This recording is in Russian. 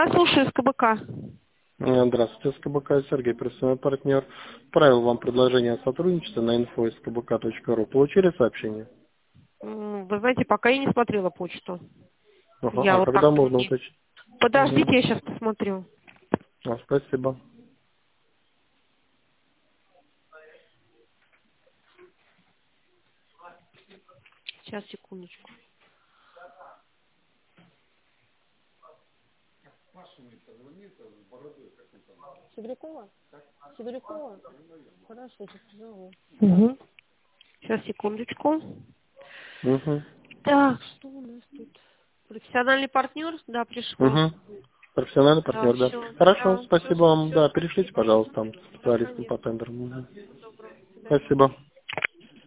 Слушаю, СКБК. Здравствуйте, СКБК, Сергей, профессиональный партнер. Отправил вам предложение о сотрудничестве на info.skbk.ru. Получили сообщение? Вы знаете, пока я не смотрела почту. Ага, Я а вот когда так-то можно не... уточнить? Подождите, я сейчас посмотрю. Спасибо. Сейчас, секундочку. Сибирякова? Сибирякова? Хорошо, сейчас позову. Угу. Сейчас, секундочку. Угу. Так, что у нас тут? Профессиональный партнер? Да, пришло. Угу. Профессиональный Да, партнер, да. все. Хорошо, Да, спасибо вам. все, Да, перешлите, спасибо. пожалуйста, там, Да, специалистам по конечно. тендерам. Всего доброго. До свидания. Спасибо.